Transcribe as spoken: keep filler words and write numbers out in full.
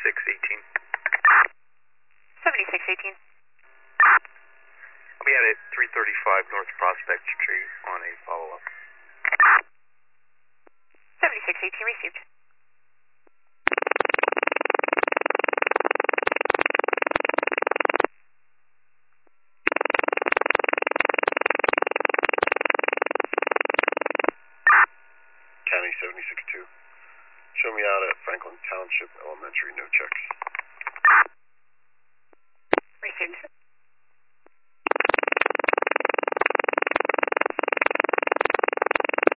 seventy-six eighteen. seventy-six eighteen. I'll be out at three thirty-five North Prospect Street on a follow-up. seventy-six eighteen received. County seventy-six two. Show me out at Franklin Township Elementary, no checks. Received.